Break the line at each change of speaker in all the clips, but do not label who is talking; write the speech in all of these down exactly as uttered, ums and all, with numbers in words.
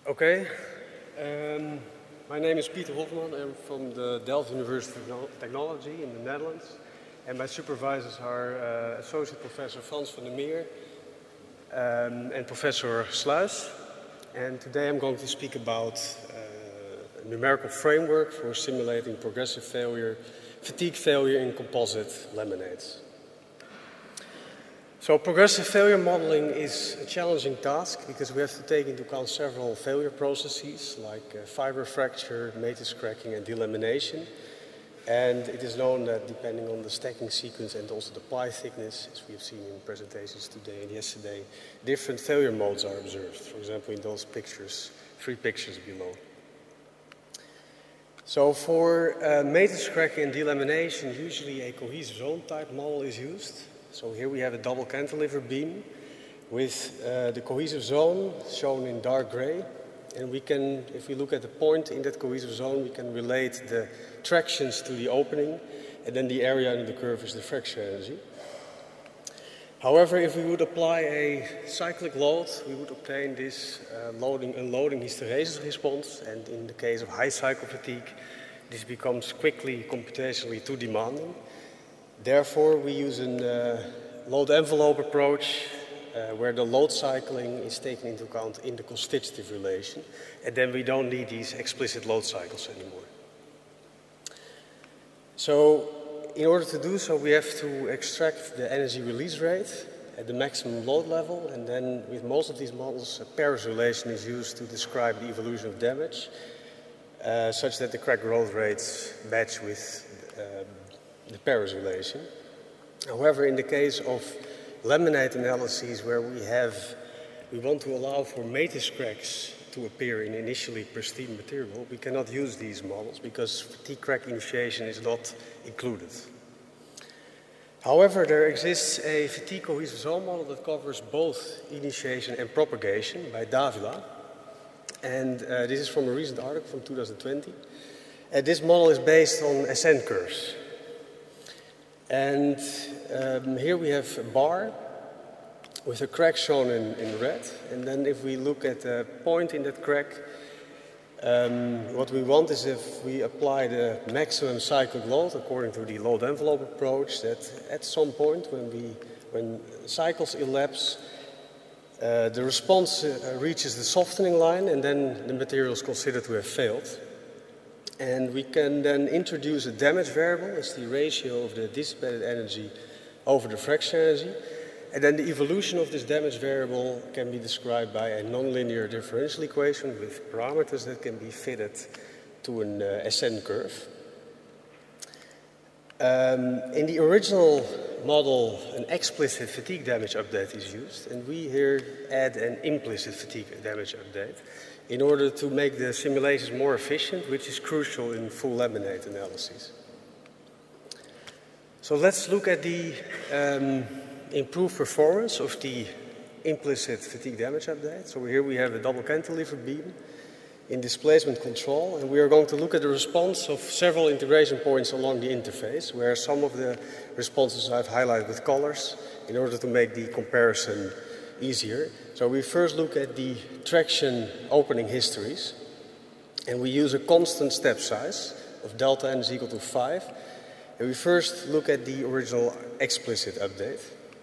Okay, um, my name is Pieter Hofman. I'm from the Delft University of Technology in the Netherlands. And my supervisors are uh, Associate Professor Frans van der Meer um, and Professor Sluis. And today I'm going to speak about uh, a numerical framework for simulating progressive failure, fatigue failure in composite laminates. So progressive failure modeling is a challenging task because we have to take into account several failure processes like uh, fiber fracture, matrix cracking and delamination. And it is known that depending on the stacking sequence and also the ply thickness, as we have seen in presentations today and yesterday, different failure modes are observed. For example, in those pictures, three pictures below. So for uh, matrix cracking and delamination, usually a cohesive zone type model is used. So here we have a double cantilever beam with uh, the cohesive zone shown in dark gray. And we can, if we look at the point in that cohesive zone, we can relate the tractions to the opening, and then the area under the curve is the fracture energy. However, if we would apply a cyclic load, we would obtain this uh, loading unloading hysteresis response, and in the case of high cycle fatigue, this becomes quickly computationally too demanding. Therefore, we use a uh, load envelope approach uh, where the load cycling is taken into account in the constitutive relation, and then we don't need these explicit load cycles anymore. So, in order to do so, we have to extract the energy release rate at the maximum load level, and then with most of these models, a Paris relation is used to describe the evolution of damage, uh, such that the crack growth rates match with uh, the Paris relation. However, in the case of laminate analyses where we have, we want to allow for matrix cracks to appear in initially pristine material, we cannot use these models because fatigue crack initiation is not included. However, there exists a fatigue cohesive zone model that covers both initiation and propagation by Davila. And uh, this is from a recent article from two thousand twenty. And this model is based on ascent curves. And um, here we have a bar with a crack shown in, in red. And then if we look at the point in that crack, um, what we want is if we apply the maximum cyclic load according to the load envelope approach, that at some point when, we, when cycles elapse, uh, the response uh, reaches the softening line and then the material is considered to have failed. And we can then introduce a damage variable as the ratio of the dissipated energy over the fracture energy. And then the evolution of this damage variable can be described by a nonlinear differential equation with parameters that can be fitted to an uh, ascent curve. Um, in the original model, an explicit fatigue damage update is used, and we here add an implicit fatigue damage update in order to make the simulations more efficient, which is crucial in full laminate analyses. So let's look at the um, improved performance of the implicit fatigue damage update. So here we have a double cantilever beam in displacement control, and we are going to look at the response of several integration points along the interface, where some of the responses I've highlighted with colors in order to make the comparison easier. So we first look at the traction opening histories, and we use a constant step size of delta n is equal to five. And we first look at the original explicit update.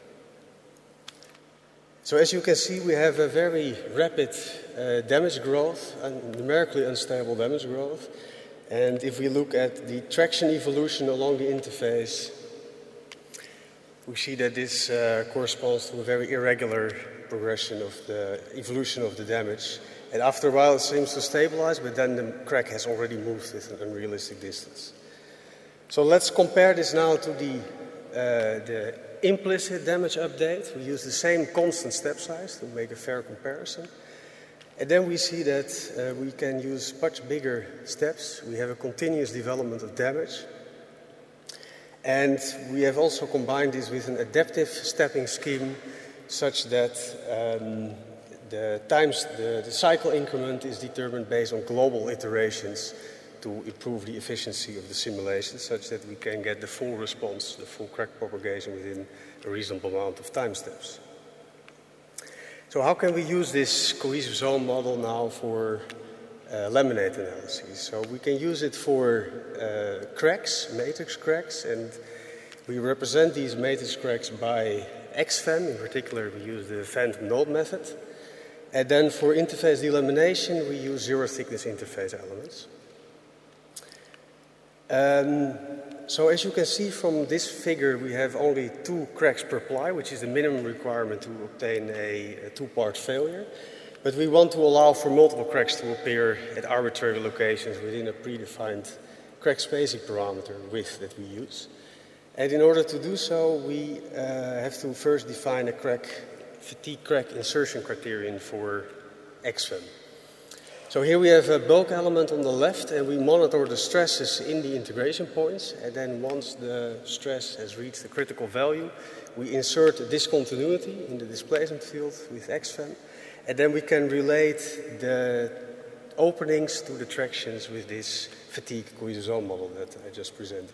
So as you can see, we have a very rapid uh, damage growth, and numerically unstable damage growth. And if we look at the traction evolution along the interface, we see that this uh, corresponds to a very irregular progression of the evolution of the damage. And after a while it seems to stabilize, but then the crack has already moved with an unrealistic distance. So let's compare this now to the, uh, the implicit damage update. We use the same constant step size to make a fair comparison. And then we see that uh, we can use much bigger steps. We have a continuous development of damage. And we have also combined this with an adaptive stepping scheme such that um, the, times, the, the cycle increment is determined based on global iterations to improve the efficiency of the simulation such that we can get the full response, the full crack propagation within a reasonable amount of time steps. So how can we use this cohesive zone model now for uh, laminate analysis? So we can use it for uh, cracks, matrix cracks, and we represent these matrix cracks by X F E M. In particular, we use the phantom node method. And then for interface delamination, we use zero thickness interface elements. Um, so as you can see from this figure, we have only two cracks per ply, which is the minimum requirement to obtain a, a two-part failure. But we want to allow for multiple cracks to appear at arbitrary locations within a predefined crack spacing parameter width that we use. And in order to do so, we uh, have to first define a crack fatigue crack insertion criterion for X F E M. So here we have a bulk element on the left, and we monitor the stresses in the integration points. And then once the stress has reached the critical value, we insert a discontinuity in the displacement field with X F E M. And then we can relate the openings to the tractions with this fatigue cohesive zone model that I just presented.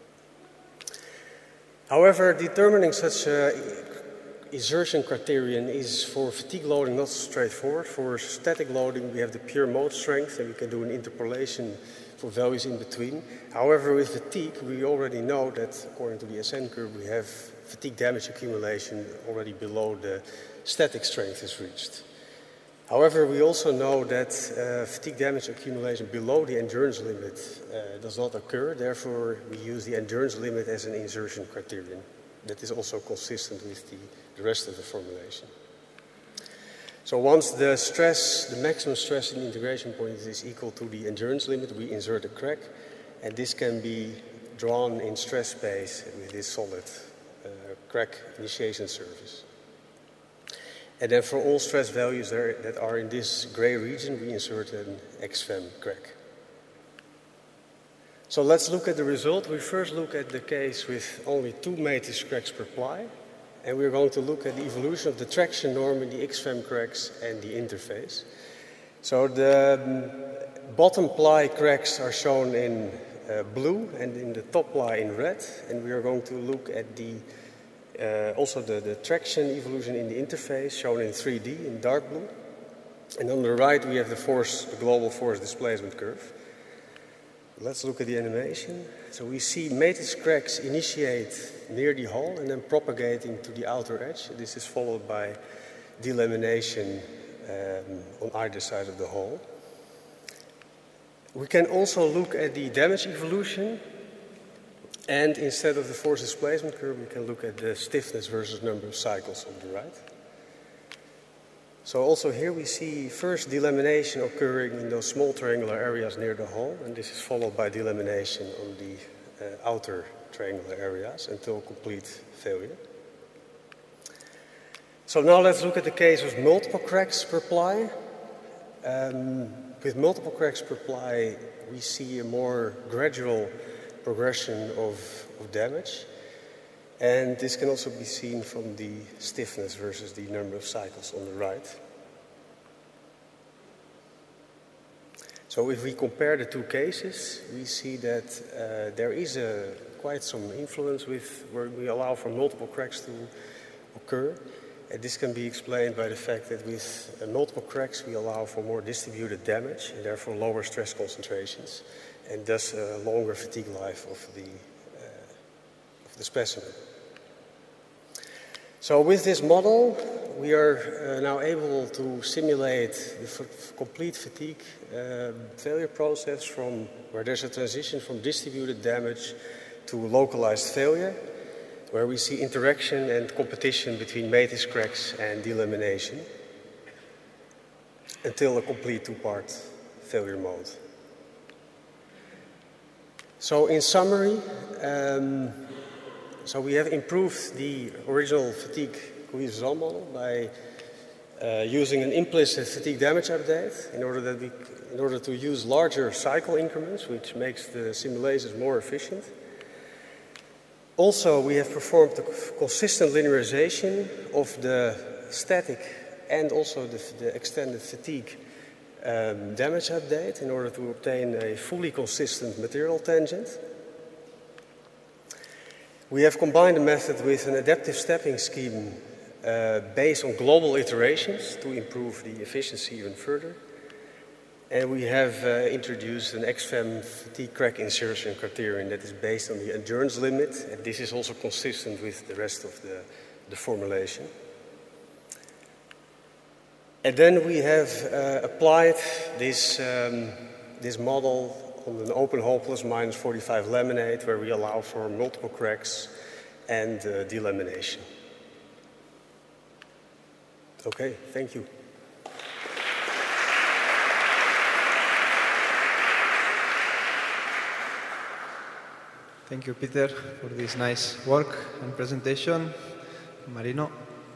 However, determining such a insertion criterion is for fatigue loading not straightforward. For static loading, we have the pure mode strength, and we can do an interpolation for values in between. However, with fatigue, we already know that according to the S N curve, we have fatigue damage accumulation already below the static strength is reached. However, we also know that uh, fatigue damage accumulation below the endurance limit uh, does not occur. Therefore, we use the endurance limit as an insertion criterion. That is also consistent with the, the rest of the formulation. So once the stress, the maximum stress in the integration point is equal to the endurance limit, we insert a crack, and this can be drawn in stress space with this solid uh, crack initiation surface. And then for all stress values there, that are in this gray region, we insert an X F E M crack. So let's look at the result. We first look at the case with only two matrix cracks per ply, and we're going to look at the evolution of the traction norm in the X F E M cracks and the interface. So the um, bottom ply cracks are shown in uh, blue and in the top ply in red, and we are going to look at the uh, also the, the traction evolution in the interface shown in three D in dark blue. And on the right we have the force, the global force displacement curve. Let's look at the animation. So we see matrix cracks initiate near the hull and then propagating to the outer edge. This is followed by delamination um, on either side of the hull. We can also look at the damage evolution, and instead of the force displacement curve, we can look at the stiffness versus number of cycles on the right. So also here we see first delamination occurring in those small triangular areas near the hull, and this is followed by delamination on the uh, outer triangular areas until complete failure. So now let's look at the case with multiple cracks per ply. Um, with multiple cracks per ply, we see a more gradual progression of, of damage. And this can also be seen from the stiffness versus the number of cycles on the right. So if we compare the two cases, we see that uh, there is a, quite some influence with where we allow for multiple cracks to occur. And this can be explained by the fact that with uh, multiple cracks we allow for more distributed damage and therefore lower stress concentrations, and thus a longer fatigue life of the, uh, of the specimen. So with this model, we are uh, now able to simulate the f complete fatigue uh, failure process from where there's a transition from distributed damage to localized failure, where we see interaction and competition between matrix cracks and delamination until a complete two-part failure mode. So in summary, um, so we have improved the original fatigue cohesive zone model by uh, using an implicit fatigue damage update in order that we, in order to use larger cycle increments, which makes the simulations more efficient. Also, we have performed a consistent linearization of the static and also the, the extended fatigue um, damage update in order to obtain a fully consistent material tangent. We have combined the method with an adaptive stepping scheme uh, based on global iterations to improve the efficiency even further. And we have uh, introduced an X F E M fatigue crack insertion criterion that is based on the endurance limit, and this is also consistent with the rest of the, the formulation. And then we have uh, applied this, um, this model on an open hole plus minus forty-five laminate where we allow for multiple cracks and uh, delamination. Okay, thank you.
Thank you, Peter, for this nice work and presentation. Marino.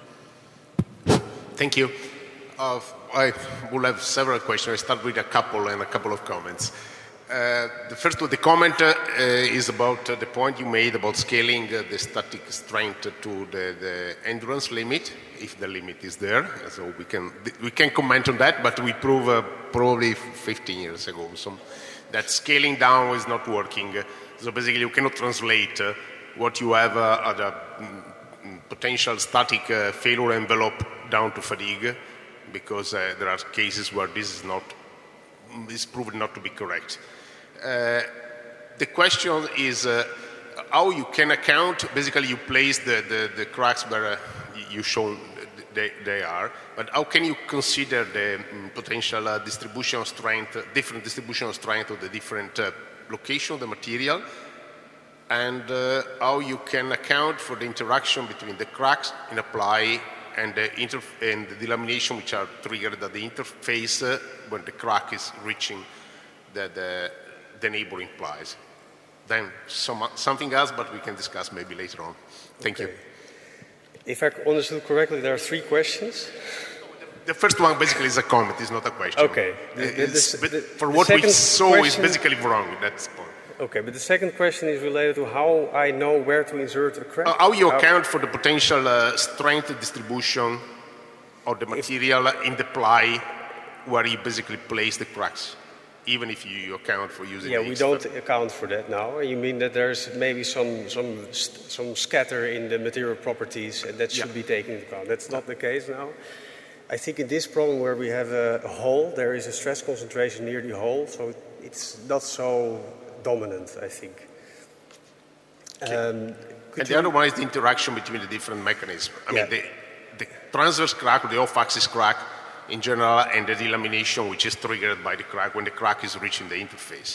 Thank you. Uh, I will have several questions. I start with a couple and a couple of comments. Uh, the first one, the comment uh, is about uh, the point you made about scaling uh, the static strength to the, the endurance limit, if the limit is there. So we can we can comment on that, but we proved uh, probably fifteen years ago so that scaling down is not working. So basically, you cannot translate uh, what you have uh, at a mm, potential static uh, failure envelope down to fatigue, because uh, there are cases where this is not is proven not to be correct. Uh, the question is uh, how you can account. Basically, you place the, the, the cracks where uh, you show they, they are, but how can you consider the um, potential uh, distribution of strength, uh, different distribution of strength of the different uh, location of the material, and uh, how you can account for the interaction between the cracks in apply and the, and the delamination, which are triggered at the interface uh, when the crack is reaching the, the, the neighboring plies. Then some, something else, but we can discuss maybe later on. Thank okay. you.
If I understood correctly, there are three questions.
The first one basically is a comment, it's not a question.
Okay. The, the,
the,
the,
for what we saw is basically wrong, that's the point.
Okay, but the second question is related to how I know where to insert a crack.
Uh, how you how account for the potential uh, strength distribution of the material if, in the ply where you basically place the cracks, even if you account for using
yeah,
the
we don't account for that now. You mean that there's maybe some, some, some scatter in the material properties and that should yeah. be taken into account. That's not the case now. I think in this problem where we have a, a hole, there is a stress concentration near the hole, so it's not so dominant, I think.
Okay. Um, and the other one is the interaction between the different mechanisms. I yeah. mean, the, the transverse crack or the off-axis crack in general, and the delamination, which is triggered by the crack when the crack is reaching the interface.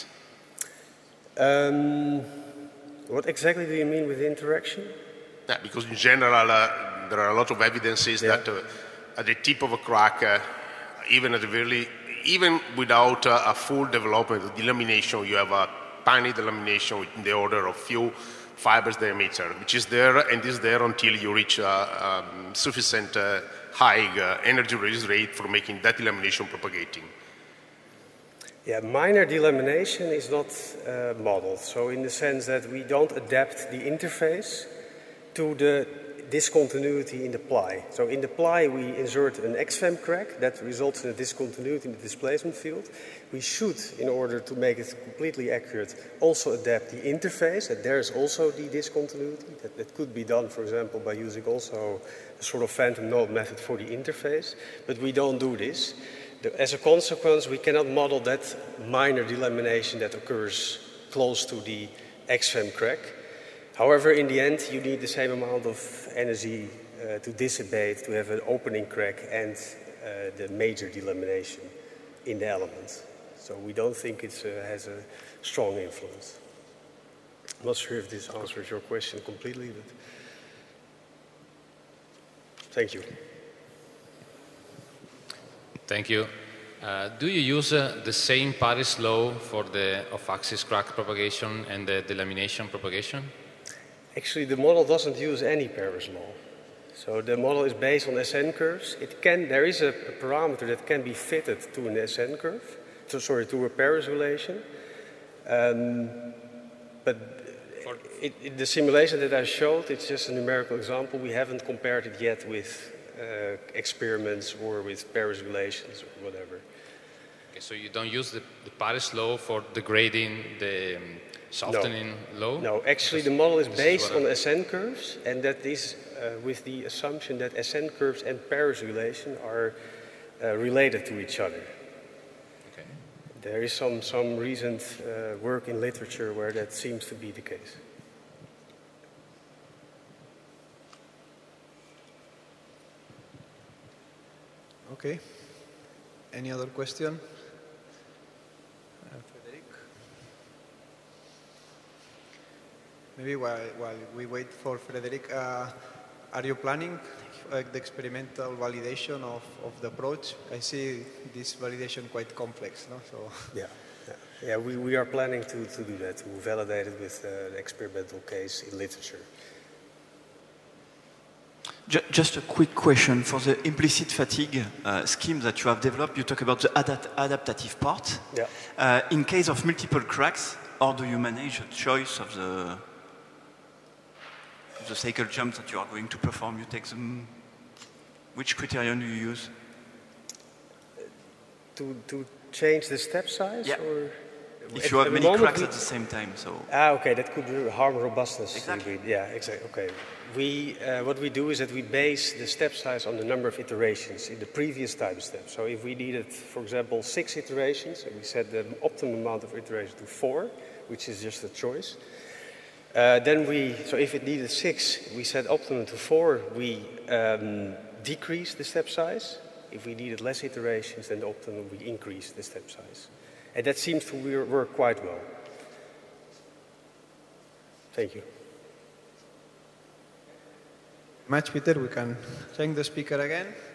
Um, what exactly do you mean with interaction?
Yeah, because in general, uh, there are a lot of evidences yeah. that uh, at the tip of a crack, uh, even at the very, even without uh, a full development of delamination, you have a tiny delamination in the order of few fibers diameter, which is there and is there until you reach a um, sufficient uh, high uh, energy release rate for making that delamination propagating.
Yeah, minor delamination is not uh, modeled. So in the sense that we don't adapt the interface to the discontinuity in the ply. So in the ply we insert an X F E M crack that results in a discontinuity in the displacement field. We should, in order to make it completely accurate, also adapt the interface, that there is also the discontinuity. That, that could be done, for example, by using also a sort of phantom node method for the interface, but we don't do this. The, as a consequence, we cannot model that minor delamination that occurs close to the X F E M crack. However, in the end, you need the same amount of energy uh, to dissipate to have an opening crack and uh, the major delamination in the element. So we don't think it uh, has a strong influence. I'm not sure if this answers your question completely, but thank you.
Thank you. Uh, do you use uh, the same Paris law for the off-axis crack propagation and the delamination propagation?
Actually, the model doesn't use any Paris law. So the model is based on S N curves. It can, there is a, a parameter that can be fitted to an S N curve, to, sorry, to a Paris relation. Um, but it, it, the simulation that I showed, it's just a numerical example. We haven't compared it yet with uh, experiments or with Paris relations or whatever.
Okay, so you don't use the, the Paris law for degrading the um, softening
no.
law?
No, actually the model is based on S N curves, and that is uh, with the assumption that ascent curves and Paris relation are uh, related to each other.
Okay.
There is some, some recent uh, work in literature where that seems to be the case.
Okay. Any other question? Uh, Frederic? Maybe while, while we wait for Frederic, uh, are you planning uh, the experimental validation of, of the approach? I see this validation quite complex, no? So
yeah, yeah, yeah we, we are planning to, to do that, to validate it with uh, the experimental case in literature.
Just a quick question. For the implicit fatigue uh, scheme that you have developed, you talk about the adapt adaptative part.
Yeah.
Uh, in case of multiple cracks, how do you manage the choice of the, of the cycle jump that you are going to perform? You take them, which criterion do you use?
To, to change the step size?
Yeah.
Or
if
at,
you have
at
many cracks
we,
at the same time, so...
Ah, okay, that could harm robustness.
Exactly.
Yeah, exactly, okay. We, uh, what we do is that we base the step size on the number of iterations in the previous time step. So if we needed, for example, six iterations, and we set the optimum amount of iterations to four, which is just a choice. Uh, then we, so if it needed six, we set optimum to four, we um, decrease the step size. If we needed less iterations than the optimum, we increase the step size. And that seems to work quite well. Thank you.
Much, Peter. We can thank the speaker again.